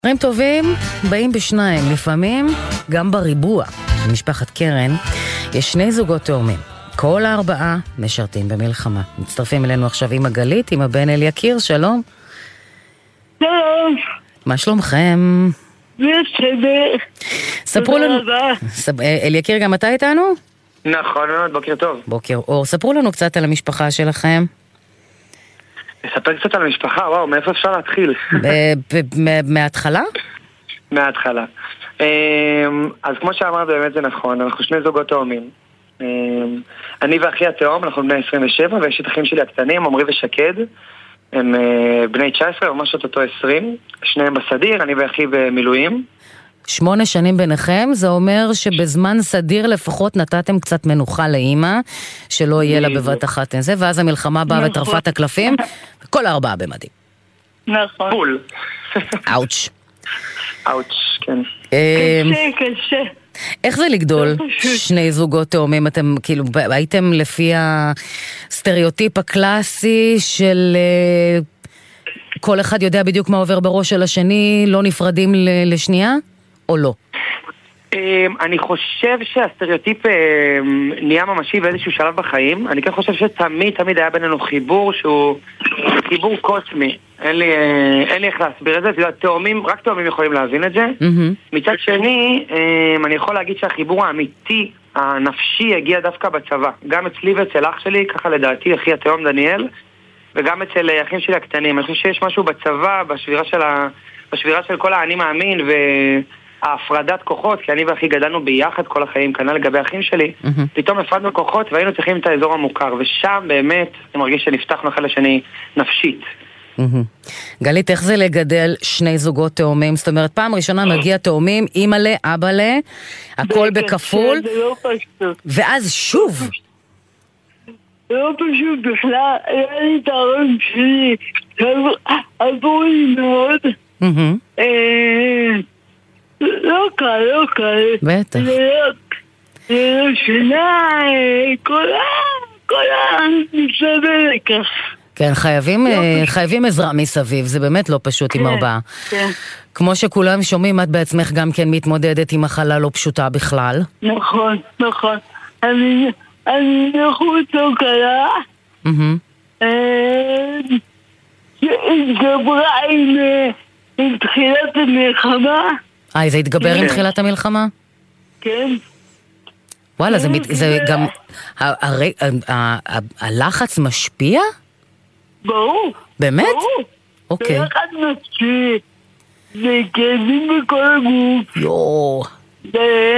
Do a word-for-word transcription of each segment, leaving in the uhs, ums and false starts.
דברים טובים באים בשניים, לפעמים גם בריבוע. במשפחת קרן יש שני זוגות תאומים. כל הארבעה משרתים במלחמה. מצטרפים אלינו עכשיו עם הגלית, עם הבן אלייקיר, שלום. שלום. מה שלומכם? בסדר. ספרו לנו... אלייקיר, גם אתה איתנו? נכון מאוד, בוקר טוב. בוקר אור. ספרו לנו קצת על המשפחה שלכם. נספר קצת על המשפחה, וואו, מאיפה אפשר להתחיל? מההתחלה? מההתחלה. אז כמו שאמרת, באמת זה נכון, אנחנו שני זוגות תאומים. אני ואחי התאום, אנחנו בני עשרים ושבע, ויש את אחים שלי הקטנים, עמרי ושקד. הם בני תשע עשרה, ממש אותו עשרים. שניהם בסדיר, אני ואחי במילואים. שמונה שנים ביניכם, זה אומר שבזמן סדיר לפחות נתתם קצת מנוחה לאמא, שלא יהיה לה בבת אחת את זה, ואז המלחמה באה וטרפה את הקלפים, וכל הארבעה במדים. נכון. בול. אאוץ'. אאוץ', כן. קשה, קשה. איך זה לגדול שני זוגות תאומים? אתם כאילו הייתם לפי הסטריאוטיפ הקלאסי של כל אחד יודע בדיוק מה עובר בראש של השני, לא נפרדים לשנייה? או לא? אני חושב שהסטריאוטיפ נהיה ממשי באיזשהו שלב בחיים. אני כן חושב שתמיד תמיד היה בינינו חיבור שהוא חיבור קוסמי. אין לי, אין לי איך להסביר את זה. תאומים, רק תאומים יכולים להבין את זה. מצד שני, אני יכול להגיד שהחיבור האמיתי, הנפשי, הגיע דווקא בצבא. גם אצלי ואצל אח שלי, ככה לדעתי, אחי התאום דניאל, וגם אצל אחים שלי הקטנים. אני חושב שיש משהו בצבא, בשבירה של, ה... בשבירה של כל האני מאמין וההפרדת כוחות, כי אני ואחי גדלנו ביחד כל החיים, כנ"ל לגבי אחים שלי. Mm-hmm. פתאום הפרדנו כוחות והיינו צריכים את האזור המוכר, ושם באמת אני מרגיש שנפתחנו אחד לשני נפשית. Mm-hmm. גלית, איך זה לגדל שני זוגות תאומים? זאת אומרת, פעם ראשונה מגיע תאומים, אמא לה, אבא לה, הכל בכפול, לא פשוט. ואז שוב. לא פשוט בכלל, היה לי את הרעיון שלי, עבור לי מאוד. לא קל, לא קל. בטח. זה לא שנה, כל המסתבר לכך. כן, חייבים, חייבים עזרה מסביב, זה באמת לא פשוט עם ארבעה. כמו שכולם שומעים, את בעצמך גם כן מתמודדת עם מחלה לא פשוטה בכלל. נכון, נכון. אני... אני נכות לא קלה, התגברה עם תחילת המלחמה. אה, זה התגבר עם תחילת המלחמה? כן. וואלה, זה גם... הלחץ משפיע? ברור. באמת? ברור. אוקיי. זה לחץ משפיע. זה כאבים בכל הגוף. יואו. זה...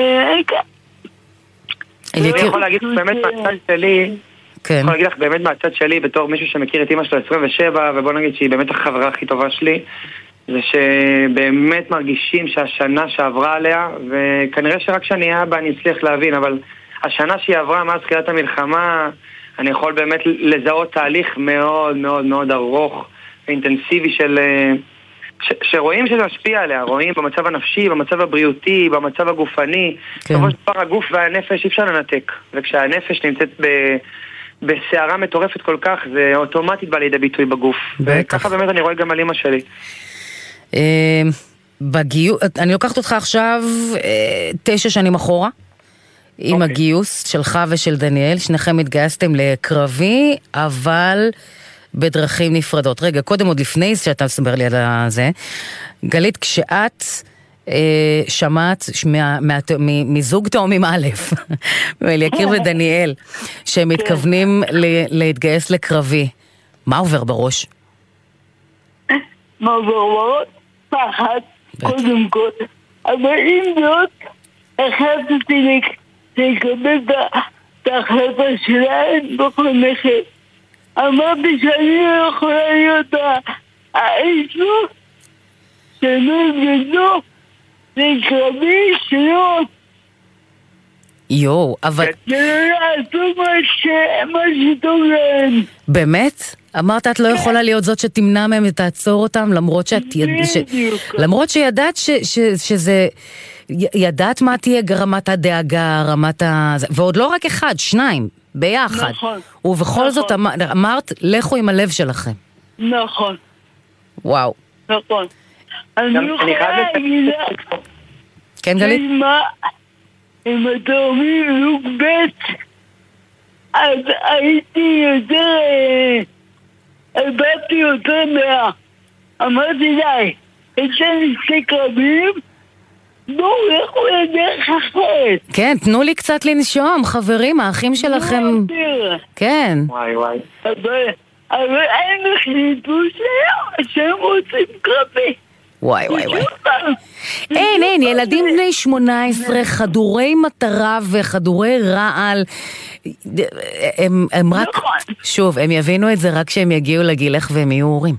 אני יכול להגיד לך באמת מהצד שלי, כן. יכול להגיד לך באמת מהצד שלי, בתור מישהו שמכיר את אמא שלו עשרים ושבע, ובוא נגיד שהיא באמת החברה הכי טובה שלי, זה שבאמת מרגישים שהשנה שעברה עליה, וכנראה שרק שאני אבא אני אצליח להבין, אבל השנה שהיא עברה מאז תחילת המלחמה, אני יכול באמת לזהות תהליך מאוד מאוד מאוד ארוך ואינטנסיבי של... ש- שרואים שזה משפיע עליה, רואים במצב הנפשי, במצב הבריאותי, במצב הגופני. בסופו של דבר הגוף והנפש אי אפשר לנתק, וכשהנפש נמצאת ב- בסערה מטורפת כל כך, זה אוטומטית בא לידי ביטוי בגוף. וככה באמת אני רואה גם על אמא שלי. בגיוס, אני לוקחת אותך עכשיו תשע שנים אחורה, עם הגיוס שלך ושל דניאל, שניכם התגייסתם לקרבי, אבל... בדרכים נפרדות. רגע, קודם עוד לפני שאתה מסבר לי על זה, גלית, כשאת אה, שמעת מה, מה, מזוג תאומים א', אלייקיר ודניאל, שהם מתכוונים ל- להתגייס לקרבי, מה עובר בראש? מה עובר בראש? פחד, קודם כל. אבל אם זאת, החלטתי לקבל את ההחלטה שלהם בכל מחיר. אמרתי שאני לא יכולה להיות האישו שלא גדול לקרבי שלו. יו, אבל... ולא לעשו מה שטוב להם. באמת? אמרת את לא יכולה להיות זאת שתמנע מהם ותעצור אותם, למרות שאת... למרות שידעת שזה... ידעת מה תהיה רמת הדאגה, רמת ה... ועוד לא רק אחד, שניים. ביחד. נכון. ובכל נכון. זאת אמרת, לכו עם הלב שלכם. נכון. וואו. נכון. אני יכולה להגיד לך, כן, גלית? אם אתה אומר לוק ב' אז הייתי יותר, הבאתי יותר מה... אמרתי די, אצל שתי קרבים, בואו לכו לדרך אחרת. כן, תנו לי קצת לנשום, חברים, האחים שלכם... כן. וואי וואי. אבל הם החליטו שהם רוצים קרבי. וואי וואי וואי. אין, אין, ילדים בני שמונה עשרה, חדורי מטרה וחדורי רעל, הם, הם רק, שוב, הם יבינו את זה רק כשהם יגיעו לגילך והם יהיו הורים.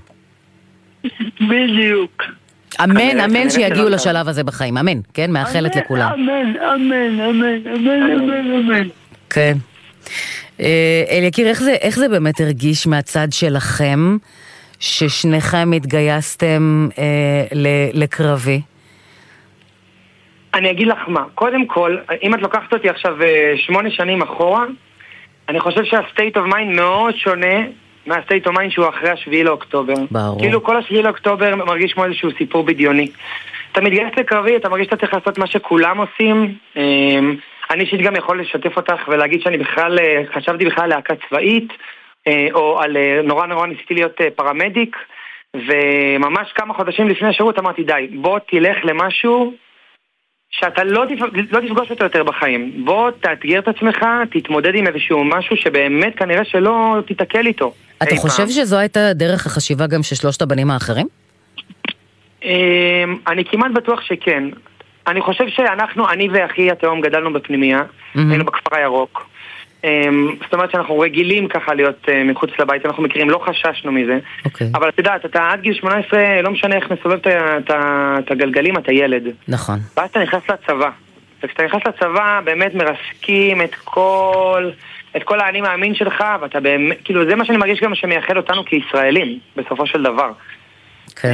בדיוק. אמן, אמן שיגיעו לשלב הזה בחיים, אמן, כן? מאחלת לכולם. אמן, אמן, אמן, אמן, אמן, אמן. כן. אלייקיר, איך זה, איך זה באמת הרגיש מהצד שלכם, ששניכם התגייסתם אה, לקרבי? אני אגיד לך מה, קודם כל, אם את לוקחת אותי עכשיו אה, שמונה שנים אחורה, אני חושב שהסטייט אוף מיינד מאוד שונה מהסטייט אוף מיינד שהוא אחרי השביעי לאוקטובר. ברור. כאילו כל השביעי לאוקטובר מרגיש כמו איזשהו סיפור בדיוני. אתה מתגייס לקרבי, אתה מרגיש שאתה צריך לעשות מה שכולם עושים. אה, אני אישית גם יכול לשתף אותך ולהגיד שאני בכלל, חשבתי בכלל להקה צבאית, או על נורא נורא ניסיתי להיות פרמדיק, וממש כמה חודשים לפני השירות אמרתי די, בוא תלך למשהו שאתה לא, לא תפגוש אותו יותר בחיים. בוא תאתגר את עצמך, תתמודד עם איזשהו משהו שבאמת כנראה שלא תתקל איתו. אתה חושב פעם. שזו הייתה דרך החשיבה גם של שלושת הבנים האחרים? אני כמעט בטוח שכן. אני חושב שאנחנו, אני ואחי התאום גדלנו בפנימיה, mm-hmm. היינו בכפר הירוק. זאת אומרת שאנחנו רגילים ככה להיות מחוץ לבית, אנחנו מכירים, לא חששנו מזה. Okay. אבל אתה יודעת, אתה עד גיל שמונה עשרה, לא משנה איך נסובב את הגלגלים, אתה ילד. נכון. ואז אתה נכנס לצבא. וכשאתה נכנס לצבא, באמת מרסקים את כל, את כל האני מאמין שלך, ואתה באמת, כאילו זה מה שאני מרגיש גם שמייחד אותנו כישראלים, בסופו של דבר. כן.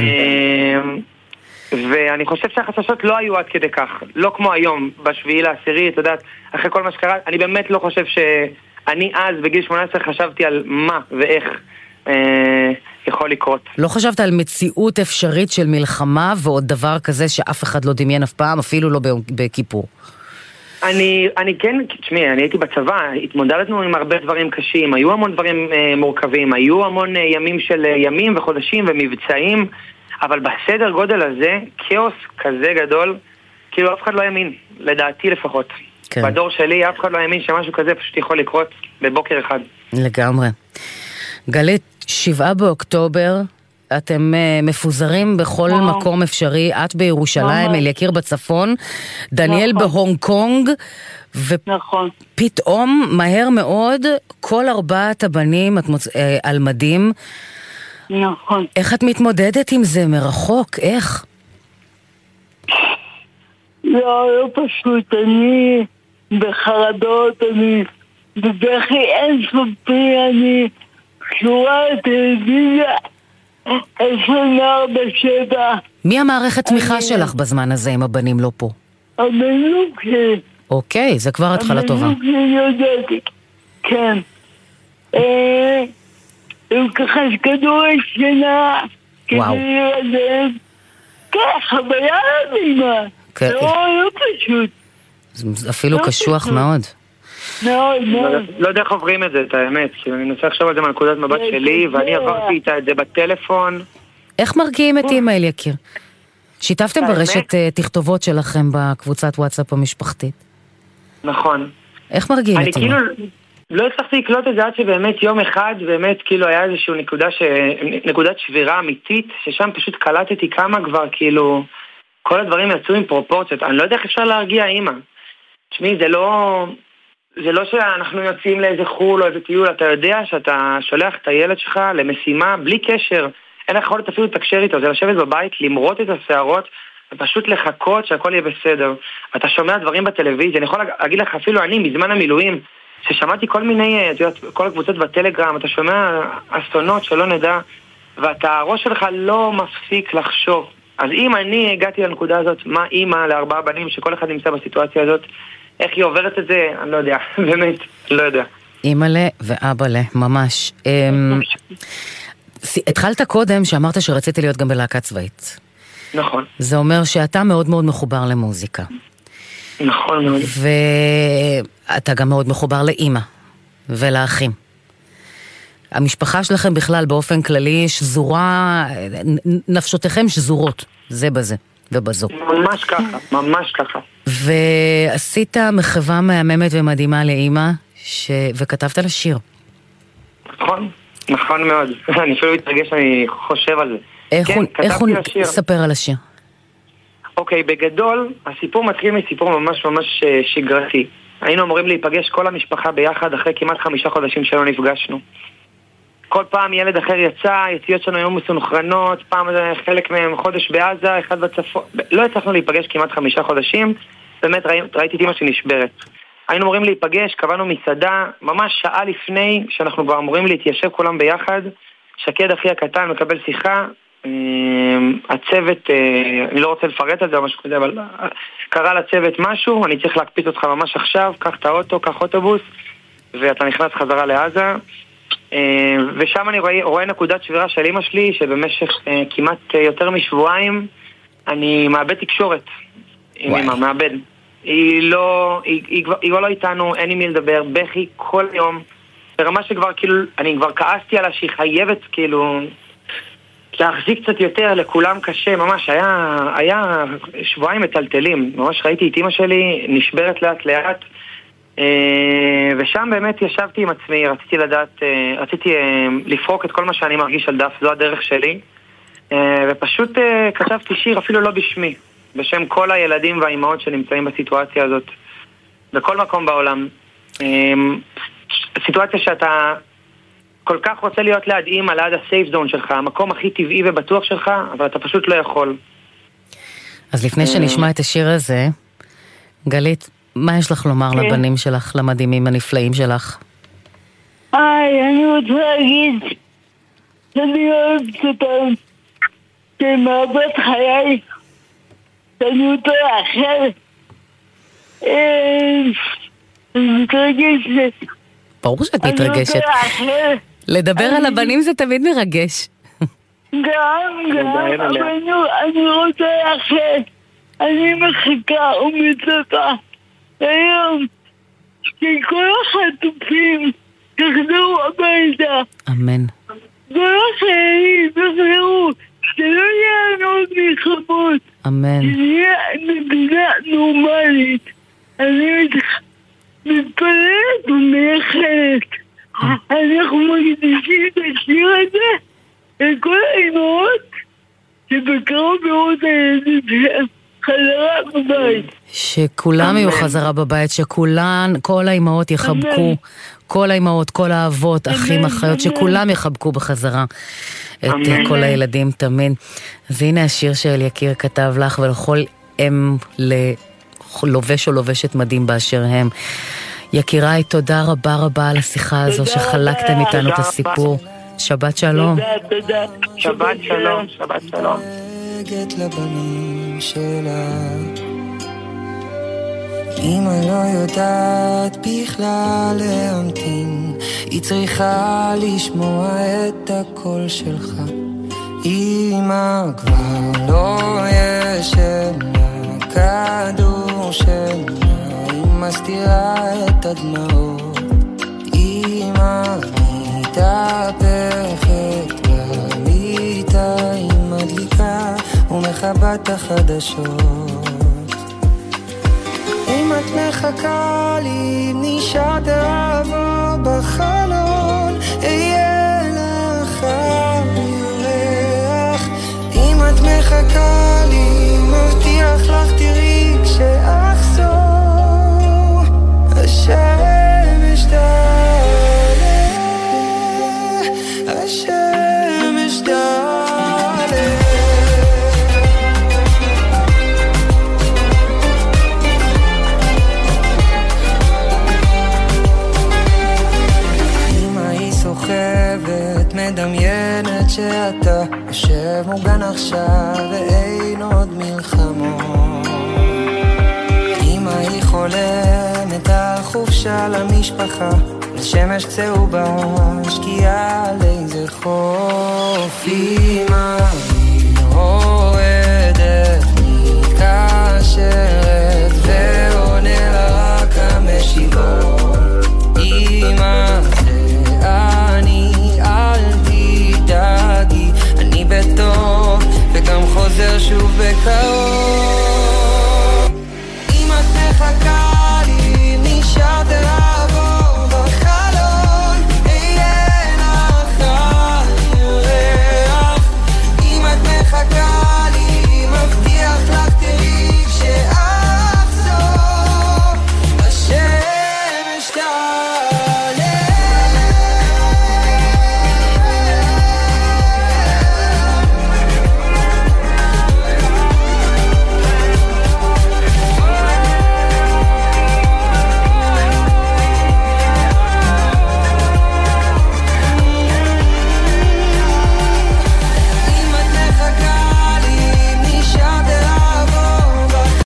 ואני חושב שהחששות לא היו עד כדי כך, לא כמו היום, בשביעי לעשירי, אתה יודעת, אחרי כל מה שקרה, אני באמת לא חושב שאני אז בגיל שמונה עשרה חשבתי על מה ואיך אה, יכול לקרות. לא חשבת על מציאות אפשרית של מלחמה ועוד דבר כזה שאף אחד לא דמיין אף פעם, אפילו לא בכיפור? אני, אני כן, תשמעי, אני הייתי בצבא, התמודדנו עם הרבה דברים קשים, היו המון דברים אה, מורכבים, היו המון אה, ימים של אה, ימים וחודשים ומבצעים, אבל בסדר גודל הזה, כאוס כזה גדול, כאילו אף אחד לא יאמין, לדעתי לפחות. כן. בדור שלי אף אחד לא יאמין שמשהו כזה פשוט יכול לקרות בבוקר אחד. לגמרי. גלית, שבעה באוקטובר, אתם uh, מפוזרים בכל וואו. מקום אפשרי, את בירושלים, אלייקיר בצפון, דניאל נכון. בהונג קונג, ופתאום, נכון. מהר מאוד, כל ארבעת הבנים את מוצ... uh, על מדים, נכון. איך את מתמודדת עם זה מרחוק? איך? לא, לא פשוט. אני בחרדות, אני בבכי אינסופי, אני קשורה לטלוויזיה עשרים וארבע שבע. מי המערכת תמיכה שלך בזמן הזה אם הבנים לא פה? המנוק שלי. אוקיי, זה כבר התחלה טובה. המנוק שלי יודעתי. כן. אה... הוא ככה כדור שינה, כדי להירדם, כן, חוויה מדהימה, לא פשוט. זה אפילו קשוח מאוד. מאוד, מאוד. לא יודע איך עוברים את זה, את האמת, כי אני מנסה עכשיו על זה מהנקודת מבט שלי, ואני עברתי איתה את זה בטלפון. איך מרגיעים את אמא, אלייקיר? שיתפתם ברשת תכתובות שלכם בקבוצת וואטסאפ המשפחתית. נכון. איך מרגיעים את אמא? לא הצלחתי לקלוט את זה עד שבאמת יום אחד באמת כאילו היה איזשהו נקודה ש... נקודת שבירה אמיתית ששם פשוט קלטתי כמה כבר כאילו כל הדברים יצאו עם פרופורציות. אני לא יודע איך אפשר להרגיע אימא. תשמעי, זה לא זה לא שאנחנו יוצאים לאיזה חול או איזה טיול, אתה יודע שאתה שולח את הילד שלך למשימה בלי קשר, אין לך יכולת אפילו לתקשר איתו, זה לשבת בבית, למרות את השערות ופשוט לחכות שהכל יהיה בסדר. אתה שומע דברים בטלוויזיה, אני יכול להגיד לך אפילו אני מזמן המילואים ששמעתי כל מיני, את יודעת, כל הקבוצות בטלגרם, אתה שומע אסונות שלא נדע, ואתה, הראש שלך לא מפסיק לחשוב. אז אם אני הגעתי לנקודה הזאת, מה אימא לארבעה בנים, שכל אחד נמצא בסיטואציה הזאת, איך היא עוברת את זה, אני לא יודע, באמת, לא יודע. אימא לה ואבא לה, ממש. התחלת קודם שאמרת שרציתי להיות גם בלהקה צבאית. נכון. זה אומר שאתה מאוד מאוד מחובר למוזיקה. נכון מאוד. ואתה גם מאוד מחובר לאמא ולאחים. המשפחה שלכם בכלל באופן כללי שזורה, נפשותיכם שזורות, זה בזה ובזו. ממש ככה, ממש ככה. ועשית מחווה מהממת ומדהימה לאמא, ש... וכתבת לה שיר. נכון, נכון מאוד. אני אפילו מתרגש, אני חושב על זה. איך כן, הוא, איך הוא ספר על השיר? אוקיי, בגדול, הסיפור מתחיל מסיפור ממש ממש שגרתי. היינו אמורים להיפגש כל המשפחה ביחד אחרי כמעט חמישה חודשים שלא נפגשנו. כל פעם ילד אחר יצא, יציאות שלנו היו מסונכרנות, פעם חלק מהם חודש בעזה, אחד בצפון. לא הצלחנו להיפגש כמעט חמישה חודשים, באמת ראי, ראיתי את אמא שנשברת. היינו אמורים להיפגש, קבענו מסעדה, ממש שעה לפני שאנחנו כבר אמורים להתיישב כולם ביחד. שקד אחי הקטן מקבל שיחה, הצוות, אני לא רוצה לפרט על זה או משהו כזה, אבל קרה לצוות משהו, אני צריך להקפיץ אותך ממש עכשיו, קח את האוטו, קח אוטובוס, ואתה נכנס חזרה לעזה. ושם אני רואה, רואה נקודת שבירה של אמא שלי, שבמשך כמעט יותר משבועיים אני מאבד תקשורת עם אמא, מאבד. היא לא, היא, היא, היא, היא לא איתנו, אין עם מי לדבר, בכי כל יום, ברמה שכבר כאילו, אני כבר כעסתי עליה שהיא חייבת כאילו להחזיק קצת יותר, לכולם קשה, ממש היה, היה שבועיים מטלטלים, ממש ראיתי את אמא שלי נשברת לאט לאט, ושם באמת ישבתי עם עצמי, רציתי לדעת, רציתי לפרוק את כל מה שאני מרגיש על דף, זו הדרך שלי, ופשוט כתבתי שיר אפילו לא בשמי, בשם כל הילדים והאימהות שנמצאים בסיטואציה הזאת, בכל מקום בעולם. סיטואציה שאתה כל כך רוצה להיות ליד אימא, ליד הסייף זון שלך, המקום הכי טבעי ובטוח שלך, אבל אתה פשוט לא יכול. אז לפני שנשמע את השיר הזה, גלית, מה יש לך לומר לבנים שלך, למדהימים הנפלאים שלך? היי, אני רוצה להגיד שאני אוהבת אותם, שמאבד חיי, שאני רוצה לאחר. אני מתרגשת. ברור שאת מתרגשת. לדבר על הבנים זה תמיד מרגש. גם, גם, אבל אני רוצה לאחר. אני מחכה ומצפה היום שכל החטופים יחזרו הביתה. אמן. כל החיילים יחזרו, שלא יהיה לנו עוד מלחמות. אמן. שנהיה מדינה נורמלית. אני מתפללת ומייחלת. אנחנו מקדישים את השיר הזה לכל האימהות שבקרוב מאוד הילדים שלהם חזרה בבית. שכולם יהיו חזרה בבית, שכולן, כל האימהות יחבקו, כל האימהות, כל האבות, אחים, אחיות, שכולם יחבקו בחזרה את כל הילדים תמיד. אז הנה השיר שאלייקיר כתב לך ולכל אם ללובש או לובשת מדהים באשר הם. יקיריי, תודה רבה רבה על השיחה הזו שחלקתם איתנו את הסיפור. שבת שלום. תודה, תודה. שבת שלום, שבת שלום. לבנים שלה אמא לא יודעת בכלל להמתין, היא צריכה לשמוע את הקול שלך. אמא כבר לא ישנה, כדור שינה, היא מסתירה את הדמעות. אמא מתהפכת במיטה, היא מדליקה ומחבת החדשות. אם את מחכה לי, נשארת אהבה בחלון, אהיה לך ירח. אם את מחכה לי, מבטיח לך תראי כשאחזור, השמש תעלה, השמש תעלה. מדמיינת שאתה יושב מוגן עכשיו ואין עוד מלחמות. אמא היא חולמת על חופשה למשפחה, לשמש צהובה, שקיעה על איזה חוף. אמא היא לא